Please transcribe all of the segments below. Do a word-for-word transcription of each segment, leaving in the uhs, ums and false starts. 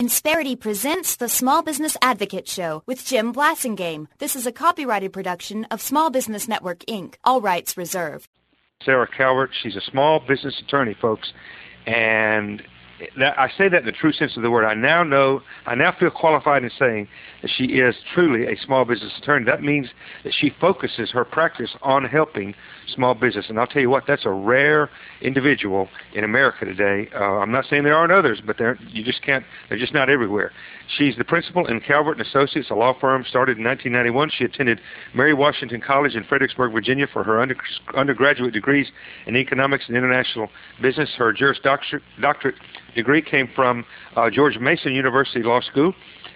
Insperity presents the Small Business Advocate Show with Jim Blasingame. This is a copyrighted production of Small Business Network, Incorporated. All rights reserved. Sarah Calvert, she's a small business attorney, folks, and that, I say that in the true sense of the word. I now know, I now feel qualified in saying that she is truly a small business attorney. That means that she focuses her practice on helping small business. And I'll tell you what, that's a rare individual in America today. Uh, I'm not saying there aren't others, but they're, you just can't, they're just not everywhere. She's the principal in Calvert and Associates, a law firm started in nineteen ninety-one. She attended Mary Washington College in Fredericksburg, Virginia for her under, undergraduate degrees in economics and international business. Her Juris Doctorate, doctorate degree came from uh, George Mason University Law School.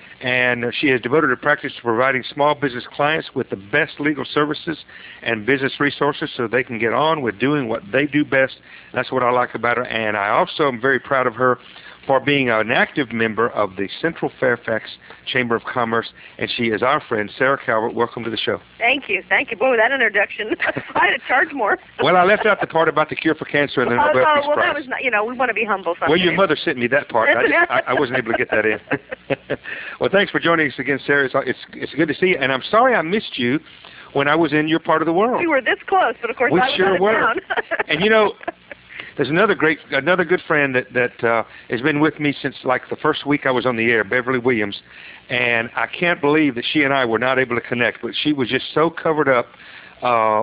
And she has devoted her practice to providing small business clients with the best legal services and business resources so they can get on with doing what they do best. That's what I like about her. And I also am very proud of her for being an active member of the Central Fairfax Chamber of Commerce. And she is our friend, Sarah Calvert. Welcome to the show. Thank you. Thank you. Boy, that introduction. I had to charge more. Well, I left out the part about the cure for cancer and the oh, Nobel oh, Peace well, Prize. That was not, you know, we want to be humble sometimes. Well, your mother sent me that part. I, just, I, I wasn't able to get that in. Well, thanks for joining us again, Sarah. It's, it's, it's good to see you. And I'm sorry I missed you when I was in your part of the world. We were this close, but of course we I was sure out of were. town. And, you know, there's another great, another good friend that, that uh, has been with me since like the first week I was on the air, Beverly Williams. And I can't believe that she and I were not able to connect, but she was just so covered up uh,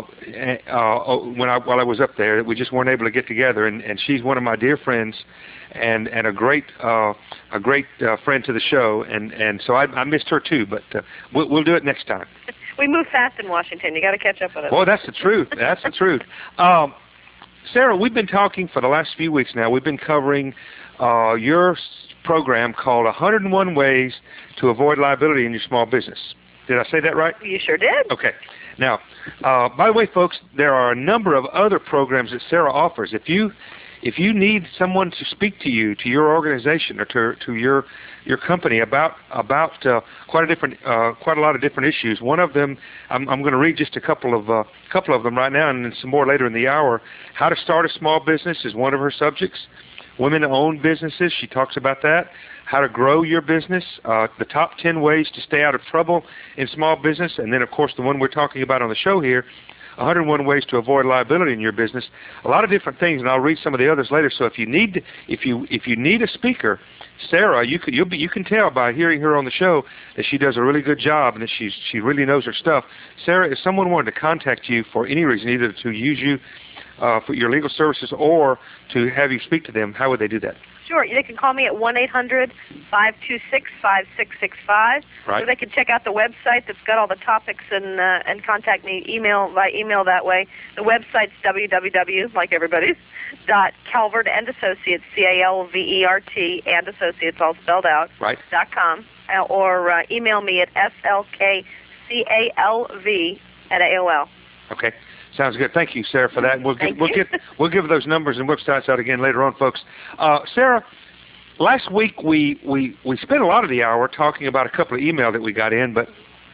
uh, when I, while I was up there that we just weren't able to get together. And, and she's one of my dear friends and, and a great uh, a great uh, friend to the show. And, and so I, I missed her too, but uh, we'll, we'll do it next time. We move fast in Washington. You got to catch up with us. Well, that's the truth. That's the truth. Um, Sarah, we've been talking for the last few weeks now. We've been covering uh, your program called one hundred and one Ways to Avoid Liability in Your Small Business. Did I say that right? You sure did. Okay. Now, uh, by the way, folks, there are a number of other programs that Sarah offers. If you if you need someone to speak to you, to your organization, or to to your your company about about uh, quite a different uh, quite a lot of different issues. One of them, I'm, I'm going to read just a couple of uh, couple of them right now, and then some more later in the hour. How to start a small business is one of her subjects. Women-owned businesses, she talks about that. How to grow your business, uh, the top ten ways to stay out of trouble in small business, and then of course the one we're talking about on the show here, one hundred and one Ways to Avoid Liability in Your Business. A lot of different things, and I'll read some of the others later. So if you need if you if you need a speaker, Sarah, you could you'll be you can tell by hearing her on the show that she does a really good job and that she's she really knows her stuff. Sarah, if someone wanted to contact you for any reason, either to use you uh, for your legal services or to have you speak to them, how would they do that? Sure. They can call me at one eight hundred five two six five six six five. Right. Or they can check out the website that's got all the topics and uh, and contact me email by email that way. The website's www, like everybody's, dot Calvert and Associates, C A L V E R T, and Associates, all spelled out, right. dot com. Uh, or uh, email me at S L K C A L V at A O L. Okay. Sounds good. Thank you, Sarah, for that. We'll get, we'll get we'll give those numbers and websites out again later on, folks. Uh, Sarah, last week we, we, we spent a lot of the hour talking about a couple of emails that we got in, but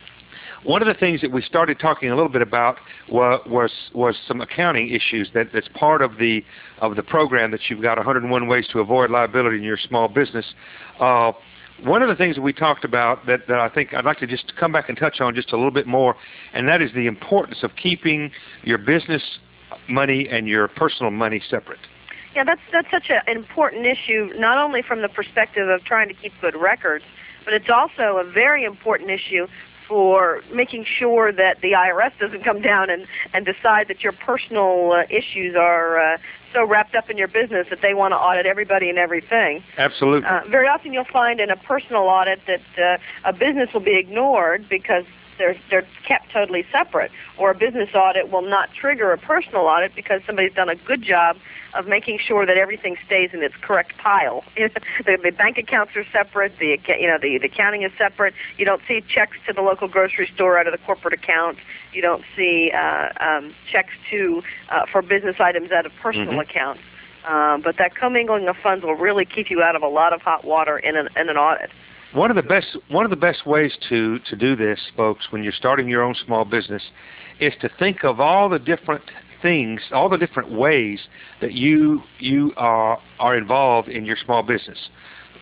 one of the things that we started talking a little bit about was was, was some accounting issues that, that's part of the of the program that you've got one hundred and one Ways to Avoid Liability in Your Small Business. Uh, One of the things that we talked about that, that I think I'd like to just come back and touch on just a little bit more, and that is the importance of keeping your business money and your personal money separate. Yeah, that's that's such a, an important issue, not only from the perspective of trying to keep good records, but it's also a very important issue for making sure that the I R S doesn't come down and, and decide that your personal uh, issues are uh, so wrapped up in your business that they want to audit everybody and everything. Absolutely. Uh, very often you'll find in a personal audit that uh, a business will be ignored because they're, they're kept totally separate, or a business audit will not trigger a personal audit because somebody's done a good job of making sure that everything stays in its correct pile. the, the bank accounts are separate. The you know the, the accounting is separate. You don't see checks to the local grocery store out of the corporate account. You don't see uh, um, checks to uh, for business items out of personal mm-hmm. accounts. Um, but that commingling of funds will really keep you out of a lot of hot water in an, in an audit. One of the best one of the best ways to, to do this, folks, when you're starting your own small business, is to think of all the different things, all the different ways that you you are are involved in your small business.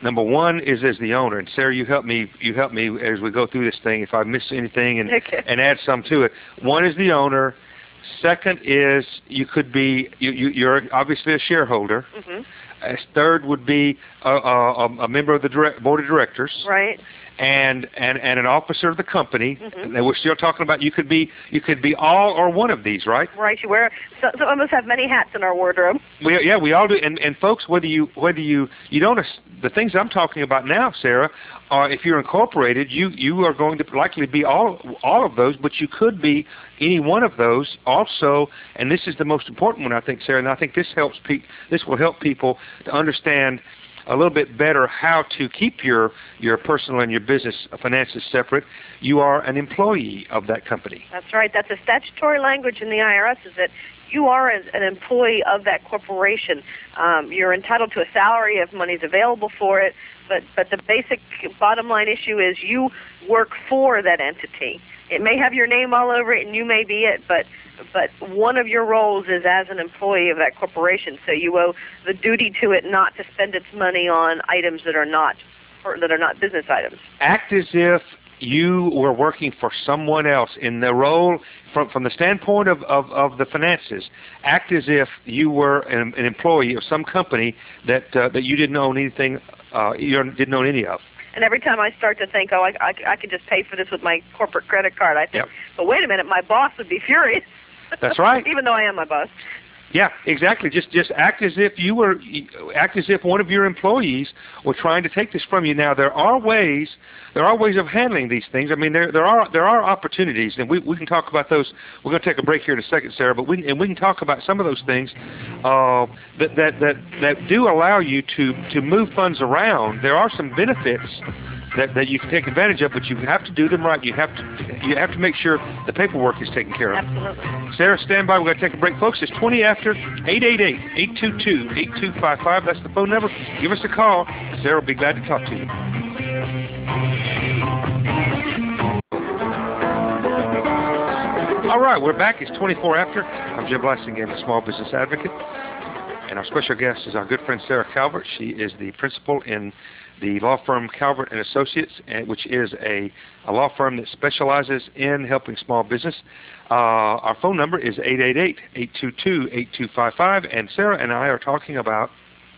Number one is as the owner, and Sarah, you help me. You help me as we go through this thing. If I miss anything, and okay. and add some to it. One is the owner. Second is you could be you, you you're obviously a shareholder. Mm-hmm. As third would be a, a, a member of the direct, board of directors. Right. And, and and an officer of the company. Mm-hmm. And we're still talking about you could be you could be all or one of these, right? Right. You wear so, some of us have many hats in our wardrobe. We, yeah, we all do. And, and folks, whether you whether you you don't the things I'm talking about now, Sarah, are if you're incorporated, you you are going to likely be all all of those, but you could be any one of those also. And this is the most important one, I think, Sarah. And I think this helps pe- this will help people to understand a little bit better how to keep your, your personal and your business finances separate. You are an employee of that company. That's right. That's a statutory language in the I R S, is that you are as an employee of that corporation. Um, you're entitled to a salary if money's available for it, but, but the basic bottom line issue is you work for that entity. It may have your name all over it and you may be it, but but one of your roles is as an employee of that corporation, so you owe the duty to it not to spend its money on items that are not or that are not business items. Act as if you were working for someone else in the role from from the standpoint of, of, of the finances. Act as if you were an, an employee of some company that uh, that you didn't own anything, uh, you didn't own any of. And every time I start to think, oh, I, I, I could just pay for this with my corporate credit card, I think, yep. But wait a minute, my boss would be furious. That's right. Even though I am my boss. Yeah, exactly. Just just act as if you were, act as if one of your employees were trying to take this from you. Now there are ways, there are ways of handling these things. I mean, there there are there are opportunities, and we we can talk about those. We're going to take a break here in a second, Sarah, but we and we can talk about some of those things uh, that that that that do allow you to to move funds around. There are some benefits that, that you can take advantage of, but you have to do them right. You have to you have to make sure the paperwork is taken care of. Absolutely. Sarah, stand by. We're going to take a break, folks. It's twenty after, eight eight eight, eight two two, eight two five five. That's the phone number. Give us a call. Sarah will be glad to talk to you. All right, we're back. It's twenty-four after. I'm Jim Blasingame, a small business advocate. And our special guest is our good friend Sarah Calvert. She is the principal in the law firm Calvert and Associates, which is a, a law firm that specializes in helping small business. Uh, our phone number is eight eight eight, eight two two, eight two five five, and Sarah and I are talking about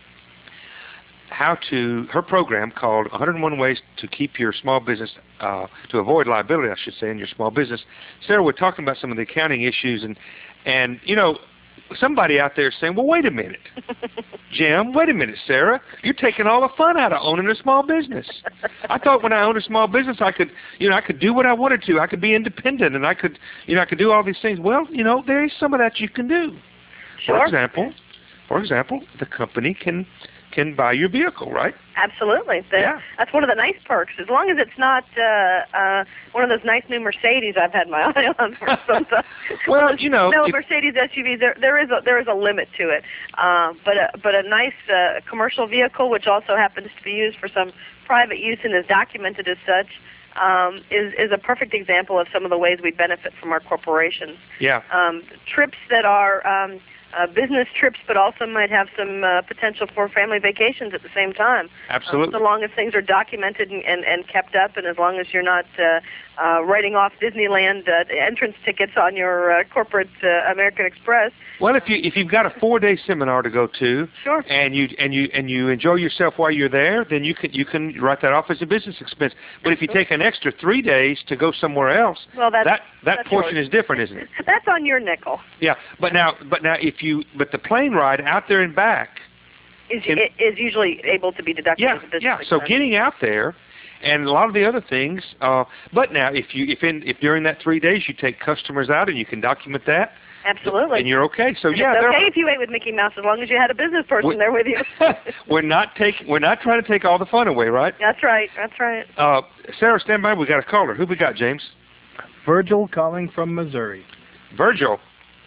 how to, her program called one oh one Ways to Keep Your Small Business, uh, to Avoid Liability, I should say, in your small business. Sarah, we're talking about some of the accounting issues, and, and you know, somebody out there is saying, well, wait a minute, Jim, wait a minute, Sarah, you're taking all the fun out of owning a small business. I thought when I owned a small business, I could, you know, I could do what I wanted to. I could be independent, and I could, you know, I could do all these things. Well, you know, there is some of that you can do. Sure. For example, for example, the company can can buy your vehicle, right? Absolutely. The, yeah. That's one of the nice perks. As long as it's not uh, uh, one of those nice new Mercedes I've had my eye on for some time. Well, you know, no if, Mercedes S U Vs. There, there is a there is a limit to it. Uh, but a, but a nice uh, commercial vehicle, which also happens to be used for some private use and is documented as such, um, is is a perfect example of some of the ways we benefit from our corporations. Yeah. Um, trips that are um, Uh, business trips, but also might have some uh, potential for family vacations at the same time. Absolutely. Um, so long as things are documented and, and, and kept up, and as long as you're not uh, uh, writing off Disneyland uh, entrance tickets on your uh, corporate uh, American Express. Well, if you if you've got a four-day seminar to go to, sure, and you and you and you enjoy yourself while you're there, then you can you can write that off as a business expense. But if you take an extra three days to go somewhere else, well, that's, that that that's portion yours. is different, isn't it? That's on your nickel. Yeah, but now but now if you but the plane ride out there and back is can, is usually able to be deducted yeah, as a business yeah. expense. So getting out there. And a lot of the other things, uh, but now if you if in if during that three days you take customers out and you can document that, absolutely, and you're okay. So and yeah, it's okay if you ate with Mickey Mouse as long as you had a business person there with you. we're not taking we're not trying to take all the fun away, right? That's right. That's right. Uh, Sarah, stand by. We got a caller. Who we got, James? Virgil calling from Missouri. Virgil.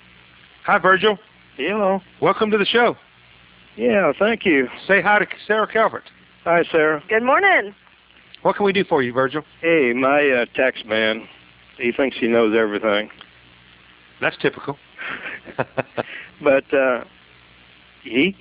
Hi, Virgil. Hello. Welcome to the show. Yeah, thank you. Say hi to Sarah Calvert. Hi, Sarah. Good morning. What can we do for you, Virgil? Hey, my uh, tax man, he thinks he knows everything. That's typical. But uh, he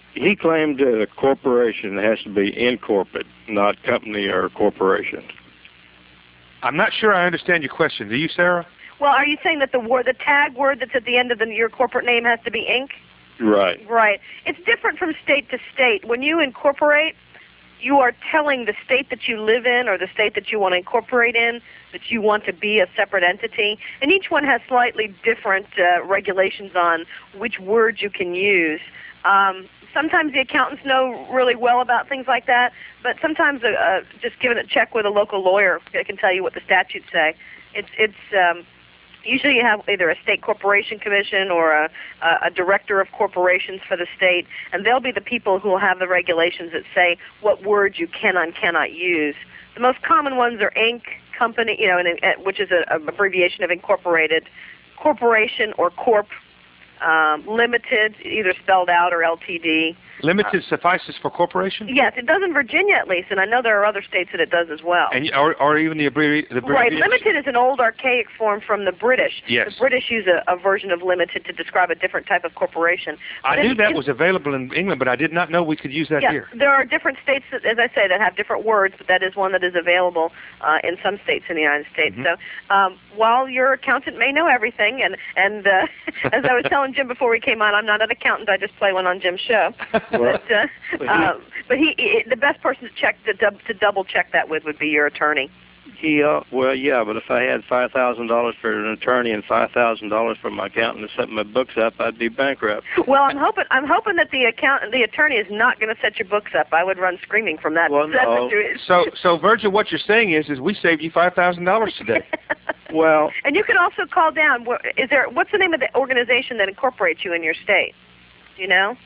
he claimed that a corporation has to be incorporate, not company or corporation. I'm not sure I understand your question. Do you, Sarah? Well, are you saying that the word, the tag word that's at the end of the, your corporate name has to be Incorporated? Right. Right. It's different from state to state. When you incorporate, you are telling the state that you live in or the state that you want to incorporate in that you want to be a separate entity. And each one has slightly different uh, regulations on which words you can use. Um, sometimes the accountants know really well about things like that, but sometimes uh, uh, just giving a check with a local lawyer, they can tell you what the statutes say. It's it's um, usually you have either a state corporation commission or a, a, a director of corporations for the state, and they'll be the people who will have the regulations that say what words you can and cannot use. The most common ones are Inc, company, you know, and, and, which is an abbreviation of incorporated, corporation or corp, um, limited, either spelled out or L T D. Limited uh, suffices for corporation? Yes, it does in Virginia at least, and I know there are other states that it does as well. And or, or even the, abbrevi- the abbreviation? Right, limited is an old archaic form from the British. Yes. The British use a, a version of limited to describe a different type of corporation. I but knew it, that it, was available in England, but I did not know we could use that yeah, here. There are different states, that, as I say, that have different words, but that is one that is available uh, in some states in the United States. Mm-hmm. So um, while your accountant may know everything, and, and uh, as I was telling Jim before we came on, I'm not an accountant, I just play one on Jim's show. Well, but, uh, Um, but he, he, the best person to check to, dub, to double check that with would be your attorney. He, uh, well, yeah, but if I had five thousand dollars for an attorney and five thousand dollars for my accountant to set my books up, I'd be bankrupt. Well, I'm hoping I'm hoping that the account the attorney is not going to set your books up. I would run screaming from that. Well, that no. So, so Virgil, what you're saying is, is we saved you five thousand dollars today. Well, and you can also call down. Is there? What's the name of the organization that incorporates you in your state? Do you know?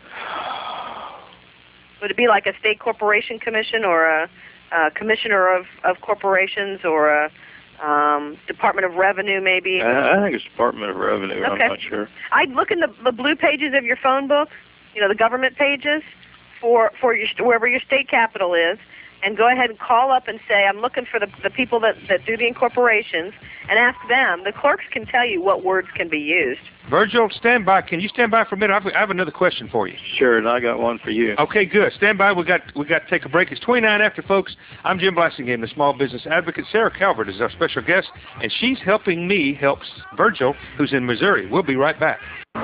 Would it be like a state corporation commission or a, a commissioner of, of corporations or a um, Department of Revenue maybe? I, I think it's Department of Revenue. Okay. I'm not sure. I'd look in the, the blue pages of your phone book, you know, the government pages for, for your, wherever your state capital is, and go ahead and call up and say, I'm looking for the, the people that, that do the incorporations, and ask them. The clerks can tell you what words can be used. Virgil, stand by. Can you stand by for a minute? I have another question for you. Sure, and I got one for you. Okay, good. Stand by. We got we got to take a break. It's twenty-nine after, folks. I'm Jim Blassingame, the small business advocate. Sarah Calvert is our special guest, and she's helping me help Virgil, who's in Missouri. We'll be right back.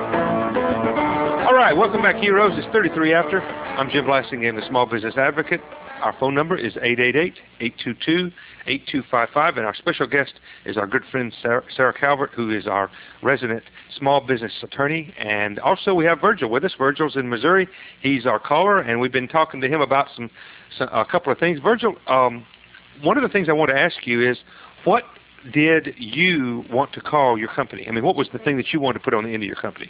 All right, welcome back, heroes. It's thirty-three after. I'm Jim Blassingame, the small business advocate. Our phone number is eight eight eight, eight two two, eight two five five, and our special guest is our good friend Sarah, Sarah Calvert, who is our resident small business attorney. And also we have Virgil with us. Virgil's in Missouri. He's our caller, and we've been talking to him about some, some a couple of things. Virgil, um, one of the things I want to ask you is, what did you want to call your company? I mean, what was the thing that you wanted to put on the end of your company?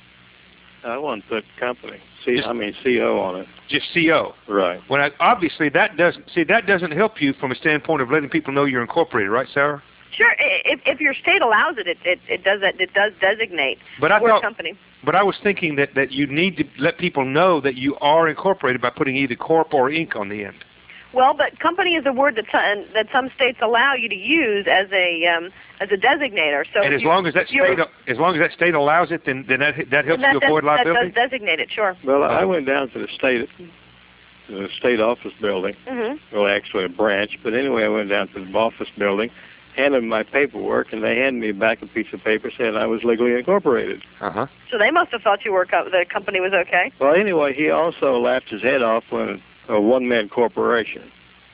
I want to put company. C, I mean C O on it. Just C O. Right. Well, I, obviously that doesn't see that doesn't help you from a standpoint of letting people know you're incorporated, right, Sarah? Sure. If if your state allows it, it it, it does it does designate but I your thought, company. But I was thinking that, that you need to let people know that you are incorporated by putting either corp or inc on the end. Well, but company is a word that some, that some states allow you to use as a um, as a designator. So and as you, long as that state as long as that state allows it, then then that that helps that, you avoid that, liability. That does designate it, sure. Well, I went down to the state the state office building. Mm-hmm. Well, actually a branch, but anyway, I went down to the office building, handed them my paperwork, and they handed me back a piece of paper saying I was legally incorporated. Uh huh. So they must have thought you were co- the company was okay. Well, anyway, he also laughed his head off when a one-man corporation.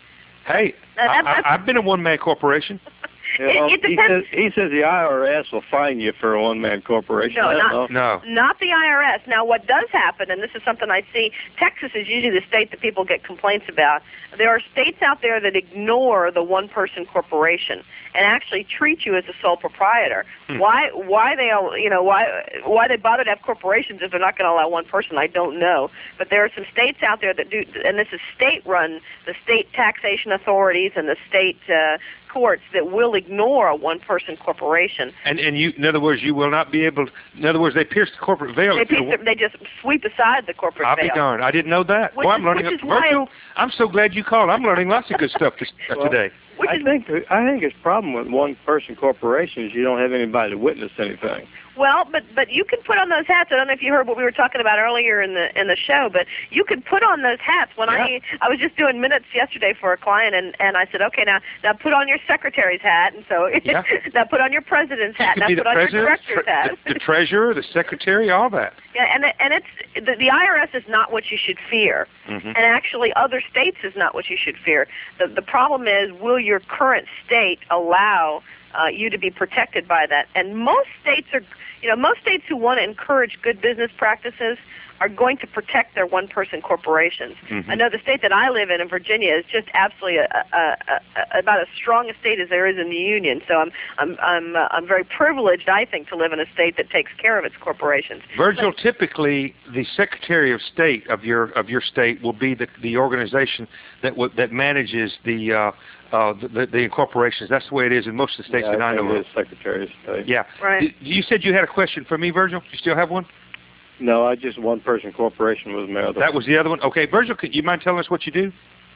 Hey, Uh, that- I, I, I've been a one-man corporation. You know, It- it he depends- says he says the I R S will fine you for a one-man corporation. No, I don't not- know. No. Not the I R S. Now, what does happen, and this is something I see, Texas is usually the state that people get complaints about. There are states out there that ignore the one-person corporation and actually treat you as a sole proprietor. Hmm. Why? Why they, all- you know, why why they bother to have corporations if they're not going to allow one person? I don't know. But there are some states out there that do, and this is state-run, the state taxation authorities and the state uh, courts that will ignore a one-person corporation. And and you, in other words, you will not be able. To, in other words, they pierce the corporate veil. They, piece the, they just sweep aside the corporate I'll veil. be darned. I didn't know that. Which Boy, I'm is- learning. which is a, why- Virgil, I'm so glad you called. I'm learning lots of good stuff this, uh, Well, today. Which I is, think I think his problem with one-person corporations, you don't have anybody to witness anything. Well, but but you can put on those hats. I don't know if you heard what we were talking about earlier in the in the show, but you could put on those hats. When yeah. I I was just doing minutes yesterday for a client, and, and I said, okay, now now put on your secretary's hat, and so yeah. now put on your president's hat, now put on your director's tre- hat, the, the treasurer, the secretary, all that. Yeah, and and it's the, the I R S is not what you should fear, mm-hmm. and actually other states is not what you should fear. The the problem is, will your current state allow uh, you to be protected by that? And most states are, you know, most states who want to encourage good business practices are going to protect their one-person corporations. Mm-hmm. I know the state that I live in, in Virginia, is just absolutely a, a, a, a, about as strong a state as there is in the union. So I'm I'm I'm uh, I'm very privileged, I think, to live in a state that takes care of its corporations. Virgil, but, typically the Secretary of State of your of your state will be the the organization that w- that manages the. Uh, Uh, the, the incorporations. That's the way it is in most of the states yeah, that I, I know think of. it is Secretary of State. Yeah. Right. You said you had a question for me, Virgil? You still have one? No, I just one person corporation was my other. That was the other one? Okay, Virgil, could you mind telling us what you do?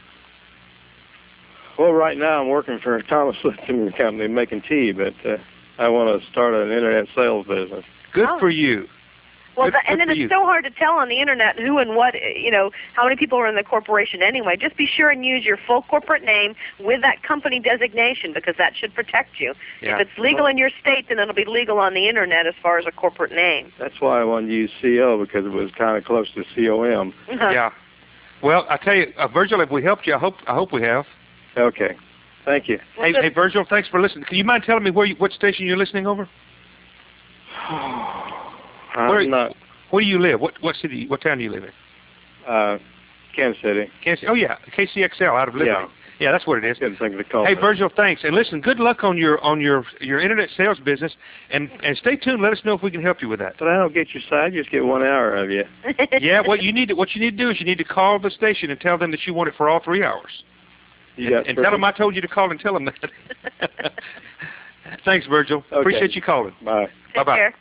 Well, right now I'm working for a Thomas Lipton company making tea, but uh, I want to start an internet sales business. Good Oh. for you. Well, Good- the, and good then for it's you. so hard to tell on the internet who and what, you know, how many people are in the corporation anyway. Just be sure and use your full corporate name with that company designation, because that should protect you. Yeah. If it's legal in your state, then it'll be legal on the internet as far as a corporate name. That's why I wanted to use C O, because it was kind of close to C O M. Yeah. Well, I tell you, uh, Virgil, if we helped you, I hope I hope we have. Okay. Thank you. Well, hey, good. hey, Virgil, thanks for listening. Can you mind telling me where you, what station you're listening over? I'm Where- not Where do you live? What what city? What town do you live in? uh, Kansas City. Kansas. Oh yeah, K C X L out of Liberty. Yeah. Yeah, that's what it is. Couldn't think of the call. Hey, Virgil, thanks. And listen, good luck on your on your your internet sales business, and and stay tuned. Let us know if we can help you with that. But I don't get your side. Just get one hour of you. Yeah, what you need to what you need to do is you need to call the station and tell them that you want it for all three hours. You and got and tell them I told you to call and tell them that. Thanks, Virgil. Okay. Appreciate you calling. Bye. Take Bye-bye. care.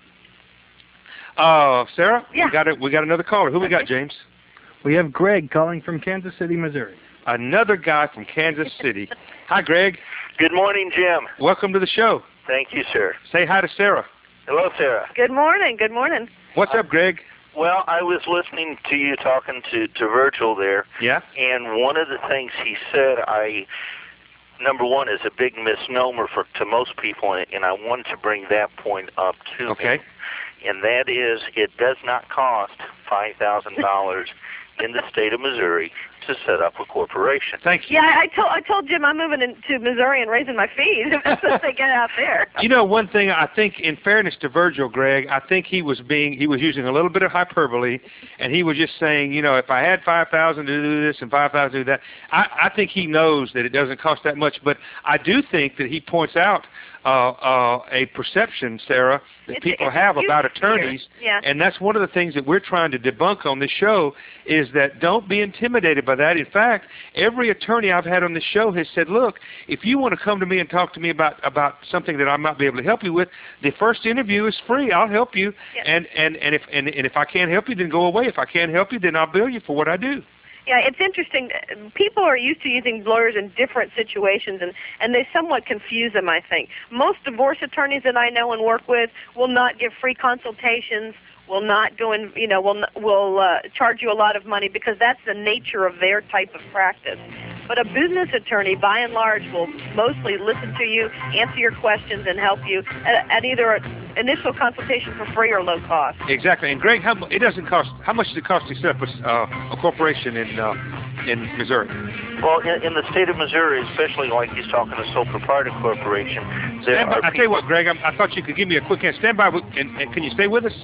Uh, Sarah, Yeah. we got it. We got another caller. Who we got, James? We have Greg calling from Kansas City, Missouri. Another guy from Kansas City. Hi, Greg. Good morning, Jim. Welcome to the show. Thank you, sir. Say hi to Sarah. Hello, Sarah. Good morning. Good morning. What's up, Greg? Well, I was listening to you talking to, to Virgil there, Yeah. and one of the things he said, I number one, is a big misnomer for to most people, and I wanted to bring that point up to Okay. him. And that is, it does not cost five thousand dollars in the state of Missouri to set up a corporation. Thank you. Yeah, I, I told I told Jim I'm moving into Missouri and raising my fees if they get out there. You know, one thing I think, in fairness to Virgil, Greg, I think he was being he was using a little bit of hyperbole, and he was just saying, you know, if I had five thousand to do this and five thousand to do that, I, I think he knows that it doesn't cost that much. But I do think that he points out uh, uh, a perception, Sarah, that It's- people it's have huge about fear. attorneys, Yeah. and that's one of the things that we're trying to debunk on this show, is that don't be intimidated by that. In fact, every attorney I've had on this show has said, look, if you want to come to me and talk to me about, about something that I might be able to help you with, the first interview is free. I'll help you, Yeah. and, and, and, if, and, and if I can't help you, then go away. If I can't help you, then I'll bill you for what I do. Yeah, it's interesting. People are used to using lawyers in different situations, and, and they somewhat confuse them, I think. Most divorce attorneys that I know and work with will not give free consultations, will not go in, you know, will will uh, charge you a lot of money, because that's the nature of their type of practice. But a business attorney, by and large, will mostly listen to you, answer your questions, and help you at, at either an initial consultation for free or low cost. Exactly. And Greg, how, mu- it doesn't cost. How much does it cost to set up a, s- uh, a corporation in uh, in Missouri? Well, in, in the state of Missouri, especially like he's talking a sole proprietor corporation, there Stand by, are I tell you people- what, Greg, I, I thought you could give me a quick hand. Stand by, with, and, and can you stay with us?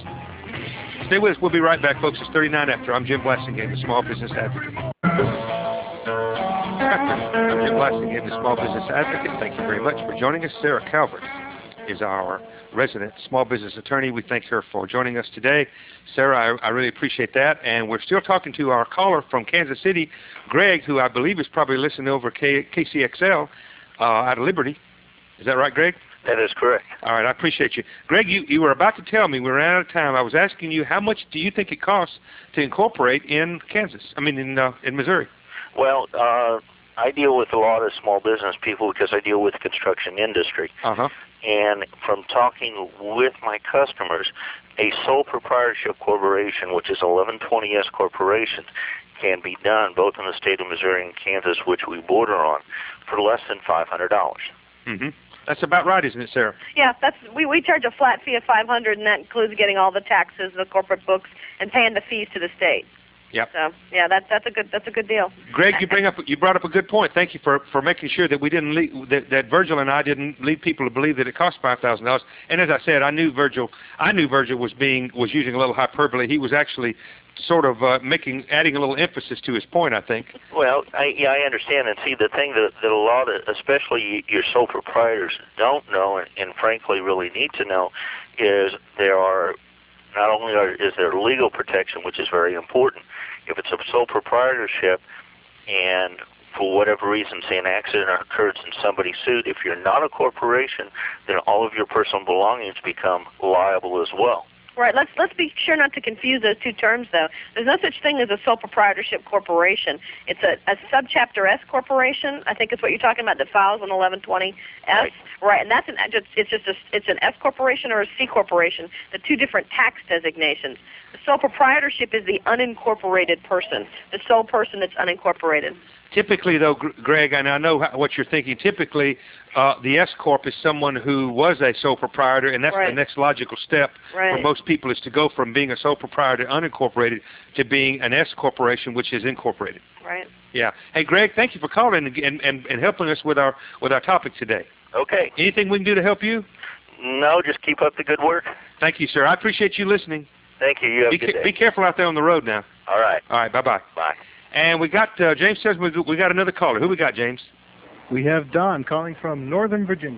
Stay with us. We'll be right back, folks. It's thirty-nine after. I'm Jim Blassingame, the Small Business Advocate. I'm Jim Blassingame, the Small Business Advocate. Thank you very much for joining us. Sarah Calvert is our resident small business attorney. We thank her for joining us today. Sarah, I, I really appreciate that. And we're still talking to our caller from Kansas City, Greg, who I believe is probably listening over K- KCXL uh, out of Liberty. Is that right, Greg? That is correct. All right, I appreciate you. Greg, you, you were about to tell me, we ran out of time. I was asking you, how much do you think it costs to incorporate in Kansas, I mean in uh, in Missouri? Well, uh, I deal with a lot of small business people because I deal with the construction industry. Uh-huh. And from talking with my customers, a sole proprietorship corporation, which is eleven twenty S corporation, can be done both in the state of Missouri and Kansas, which we border on, for less than five hundred dollars. Mm-hmm. That's about right, isn't it, Sarah? Yeah, that's we, we charge a flat fee of five hundred dollars, and that includes getting all the taxes, the corporate books, and paying the fees to the state. Yep. So yeah, that's that's a good that's a good deal. Greg, you bring up you brought up a good point. Thank you for, for making sure that we didn't lead, that, that Virgil and I didn't lead people to believe that it cost five thousand dollars. And as I said, I knew Virgil I knew Virgil was being was using a little hyperbole. He was actually sort of uh, making adding a little emphasis to his point, I think. Well, I, yeah, I understand. And see, the thing that, that a lot of, especially your sole proprietors, don't know, and, and frankly really need to know, is there are not only are, is there legal protection, which is very important. If it's a sole proprietorship and for whatever reason, say an accident occurs and somebody sued, if you're not a corporation, then all of your personal belongings become liable as well. Right. Let's let's be sure not to confuse those two terms, though. There's no such thing as a sole proprietorship corporation. It's a, a subchapter S corporation. I think it's what you're talking about that files an eleven twenty S. Right. Right. And that's an it's just a, it's an S corporation or a C corporation. The two different tax designations. The sole proprietorship is the unincorporated person, the sole person that's unincorporated. Typically, though, Greg, and I know what you're thinking, typically uh, the S-Corp is someone who was a sole proprietor, and that's right. the next logical step right. for most people is to go from being a sole proprietor unincorporated to being an S-Corporation, which is incorporated. Right. Yeah. Hey, Greg, thank you for calling and, and, and helping us with our with our topic today. Okay. Anything we can do to help you? No, just keep up the good work. Thank you, sir. I appreciate you listening. Thank you. You have be, a good ca- day. Be careful out there on the road now. All right. All right, bye-bye. Bye. And we got, uh, James says we, we got another caller. Who we got, James? We have Don calling from Northern Virginia.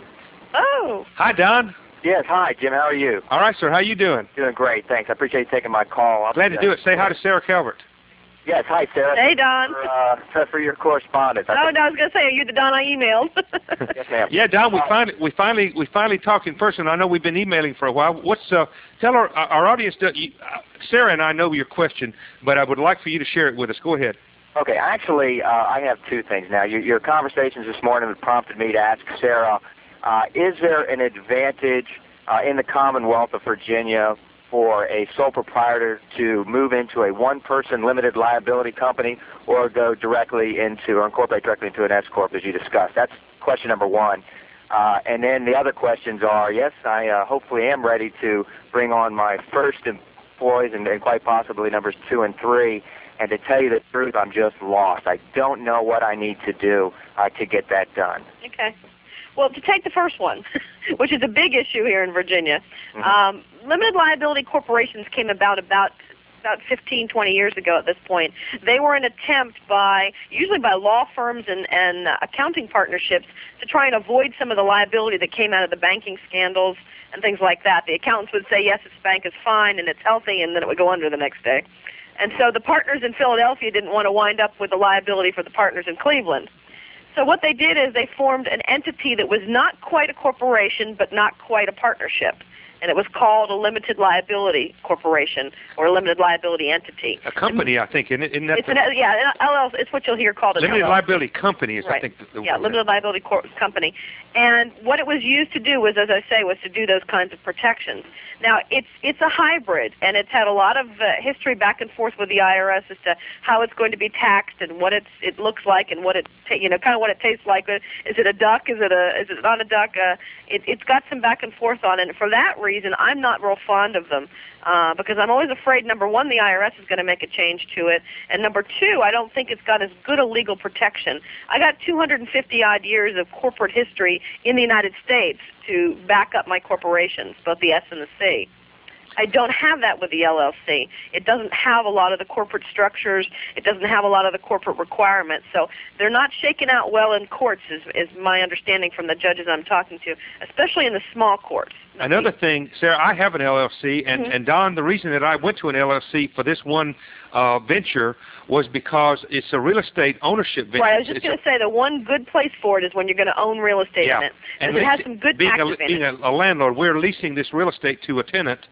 Oh. Hi, Don. Yes, hi, Jim. How are you? All right, sir. How you doing? Doing great, thanks. I appreciate you taking my call. I'm, Glad to do it. Say hi to Sarah Calvert. Yes, hi, Sarah. Hey, Don. For, uh, for your correspondence. Oh, no, I was going to say, are you the Don I emailed? Yes, ma'am. Yeah, Don, we Uh, finally we finally we finally talked in person. I know we've been emailing for a while. What's uh? Tell our our audience that you, uh, Sarah and I know your question, but I would like for you to share it with us. Go ahead. Okay, actually, uh, I have two things now. Your, your conversations this morning have prompted me to ask Sarah, uh, is there an advantage uh, in the Commonwealth of Virginia for a sole proprietor to move into a one-person limited liability company or go directly into or incorporate directly into an S-Corp as you discussed? That's question number one. Uh, and then the other questions are, yes, I uh, hopefully am ready to bring on my first employees and, and quite possibly numbers two and three. And to tell you the truth, I'm just lost. I don't know what I need to do uh, to get that done. Okay. Well, to take the first one, which is a big issue here in Virginia, Mm-hmm. um, limited liability corporations came about about about fifteen, twenty years ago at this point. They were an attempt by, usually by law firms and, and uh, accounting partnerships, to try and avoid some of the liability that came out of the banking scandals and things like that. The accountants would say, yes, this bank is fine and it's healthy, and then it would go under the next day. And so the partners in Philadelphia didn't want to wind up with the liability for the partners in Cleveland. So what they did is they formed an entity that was not quite a corporation but not quite a partnership. And it was called a limited liability corporation or a limited liability entity. A company, I think, isn't it? Isn't that It's the, an, yeah, an L L C. It's what you'll hear called an limited L L C. liability company is, Right. I think, the, the yeah, word. limited liability cor- company. And what it was used to do was, as I say, was to do those kinds of protections. Now, it's it's a hybrid, and it's had a lot of uh, history back and forth with the I R S as to how it's going to be taxed and what it's, it looks like and what it, ta- you know, kind of what it tastes like. Is it a duck? Is it a is it not a duck? Uh, it, it's got some back and forth on it, and for that reason, I'm not real fond of them. Uh, because I'm always afraid, number one, the I R S is going to make a change to it, and number two, I don't think it's got as good a legal protection. I got two hundred fifty odd years of corporate history in the United States to back up my corporations, both the S and the C. I don't have that with the L L C. It doesn't have a lot of the corporate structures. It doesn't have a lot of the corporate requirements. So they're not shaken out well in courts, is, is my understanding from the judges I'm talking to, especially in the small courts. Another thing, Sarah, I have an L L C, and, Mm-hmm. and Don, the reason that I went to an L L C for this one uh, venture was because it's a real estate ownership venture. Right, I was just It's going to say the one good place for it is when you're going to own real estate yeah. in it. And Because it has leasing- some good being tax a, advantages. being a, a landlord, we're leasing this real estate to a tenant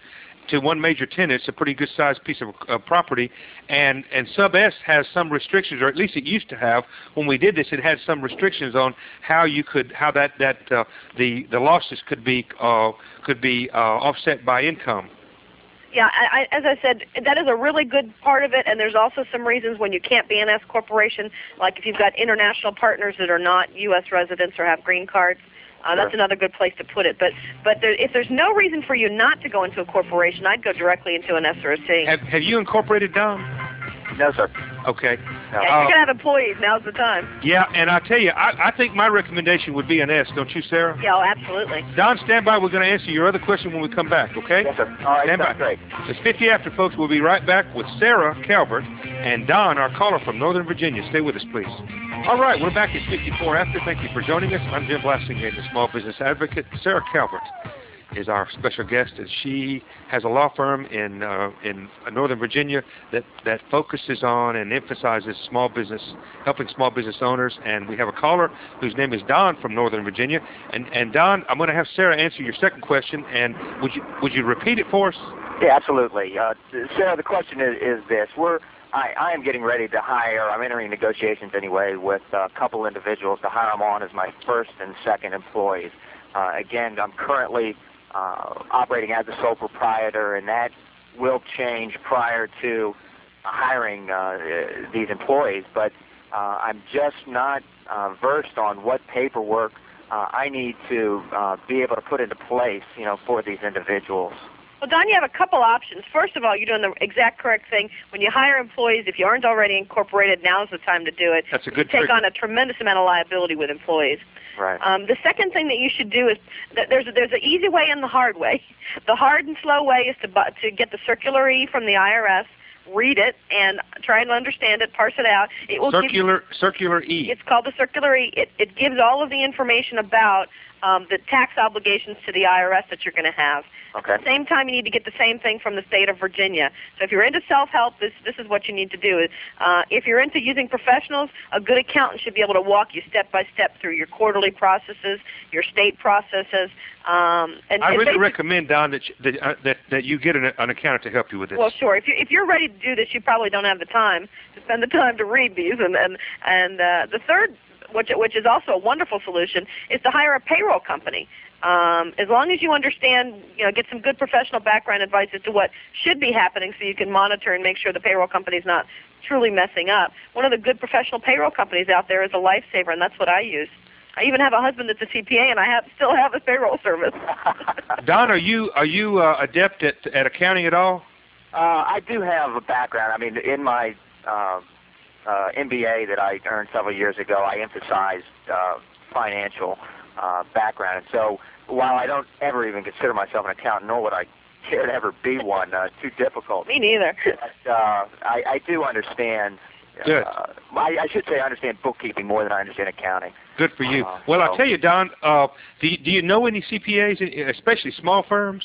to one major tenant. It's a pretty good sized piece of uh, property, and and Sub S has some restrictions, or at least it used to have. When we did this, it had some restrictions on how you could how that that uh, the the losses could be uh, could be uh, offset by income. Yeah, I, I, as I said, that is a really good part of it, and there's also some reasons when you can't be an S corporation, like if you've got international partners that are not U S residents or have green cards. Uh, that's another good place to put it. But but there, if there's no reason for you not to go into a corporation, I'd go directly into an S or a C. Have Have you incorporated, Don? No, sir. Okay. Yeah, uh, you're going to have employees. Now's the time. Yeah, and I tell you, I, I think my recommendation would be an S, don't you, Sarah? Yeah, oh, absolutely. Don, stand by. We're going to answer your other question when we come back, okay? Yes, sir. All right, stand by. Great. It's fifty after, folks. We'll be right back with Sarah Calvert and Don, our caller from Northern Virginia. Stay with us, please. All right, we're back at fifty-four after. Thank you for joining us. I'm Jim Blasingame, the small business advocate. Sarah Calvert is our special guest, and she has a law firm in uh, in Northern Virginia that, that focuses on and emphasizes small business, helping small business owners. And we have a caller whose name is Don from Northern Virginia. And and Don, I'm going to have Sarah answer your second question. And would you would you repeat it for us? Yeah, absolutely. Uh, Sarah, the question is, is this: We're I, I am getting ready to hire. I'm entering negotiations anyway with a couple individuals to hire them on as my first and second employees. Uh, again, I'm currently Uh, operating as a sole proprietor, and that will change prior to uh, hiring uh, these employees. But uh, I'm just not uh, versed on what paperwork uh, I need to uh, be able to put into place, you know, for these individuals. Well, Don, you have a couple options. First of all, you're doing the exact correct thing. When you hire employees, if you aren't already incorporated, now's the time to do it. That's a good you take trick. on a tremendous amount of liability with employees. Right. Um, the second thing that you should do is that there's a, there's an easy way and the hard way. The hard and slow way is to bu- to get the Circular E from the I R S, read it, and try and understand it, parse it out. It will Circular give you, Circular E. It's called the Circular E. It, it gives all of the information about um, the tax obligations to the I R S that you're going to have. Okay. At the same time, you need to get the same thing from the state of Virginia. So if you're into self-help, this this is what you need to do. Uh, if you're into using professionals, a good accountant should be able to walk you step by step through your quarterly processes, your state processes. Um, and I and really basic- recommend, Don, that you, that, uh, that that you get an, an accountant to help you with this. Well, sure. If you if you're ready to do this, you probably don't have the time to spend the time to read these. And and and uh, the third, which which is also a wonderful solution, is to hire a payroll company. Um, as long as you understand, you know, get some good professional background advice as to what should be happening so you can monitor and make sure the payroll company is not truly messing up. One of the good professional payroll companies out there is a Lifesaver, and that's what I use. I even have a husband that's a C P A, and I have still have a payroll service. Don, are you are you uh, adept at, at accounting at all? Uh, I do have a background. I mean, in my uh, uh, M B A that I earned several years ago, I emphasized uh, financial uh, background. And so while I don't ever even consider myself an accountant, nor would I care to ever be one, uh, too difficult. Me neither. But, uh, I, I do understand. Good. Uh, I, I should say I understand bookkeeping more than I understand accounting. Good for you. Uh, well, so. I'll tell you, Don, uh, do, you, do you know any C P As, especially small firms?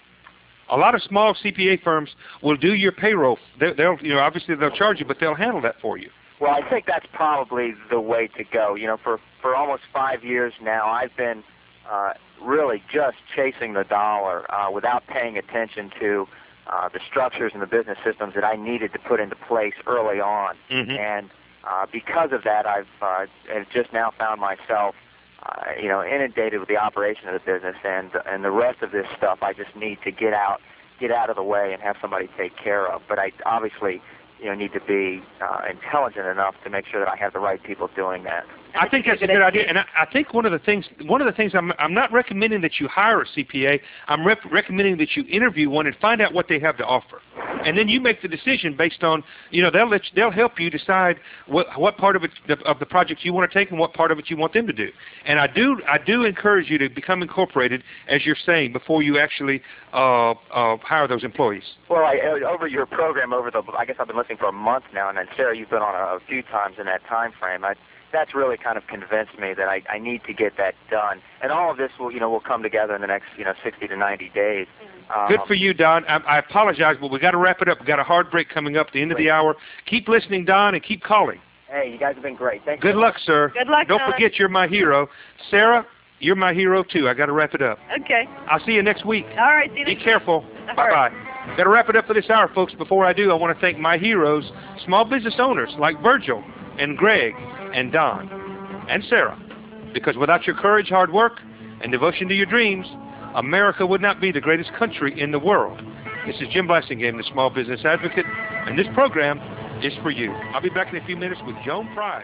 A lot of small C P A firms will do your payroll. They, they'll, you know, obviously they'll charge you, but they'll handle that for you. Well, I think that's probably the way to go. You know, for, for almost five years now, I've been uh, really just chasing the dollar uh, without paying attention to uh, the structures and the business systems that I needed to put into place early on. Mm-hmm. And uh, because of that, I've, uh, I've just now found myself, uh, you know, inundated with the operation of the business, and and the rest of this stuff I just need to get out, get out of the way, and have somebody take care of. But I obviously, you know, need to be uh, intelligent enough to make sure that I have the right people doing that. I think that's a good idea, and I, I think one of the things, one of the things, I'm, I'm not recommending that you hire a C P A. I'm rep- recommending that you interview one and find out what they have to offer, and then you make the decision based on, you know, they'll let you, they'll help you decide what what part of it of the project you want to take and what part of it you want them to do. And I do I do encourage you to become incorporated, as you're saying, before you actually uh, uh, hire those employees. Well, I, over your program, over the, I guess I've been listening for a month now, and then Sarah, you've been on a, a few times in that time frame. I, that's really kind of convinced me that I, I need to get that done, and all of this will, you know, will come together in the next, you know, sixty to ninety days. Um, Good for you, Don. I, I apologize, but we got to wrap it up. We got a hard break coming up at the end of the hour. Keep listening, Don, and keep calling. Hey, you guys have been great. Thank you. Good luck, sir. Good luck, Don't Don. forget, you're my hero, Sarah. You're my hero too. I got to wrap it up. Okay. I'll see you next week. All right. See you Be next careful. All Bye right. bye. Got to wrap it up for this hour, folks. Before I do, I want to thank my heroes, small business owners like Virgil and Greg and Don and Sarah, because without your courage, hard work, and devotion to your dreams, America would not be the greatest country in the world. This is Jim Blasingame, the Small Business Advocate, and this program is for you. I'll be back in a few minutes with Joan Pride.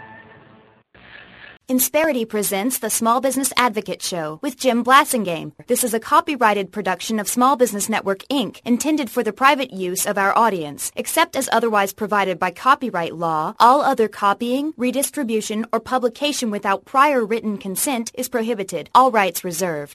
Insperity presents the Small Business Advocate Show with Jim Blasingame. This is a copyrighted production of Small Business Network, Incorporated, intended for the private use of our audience. Except as otherwise provided by copyright law, all other copying, redistribution, or publication without prior written consent is prohibited. All rights reserved.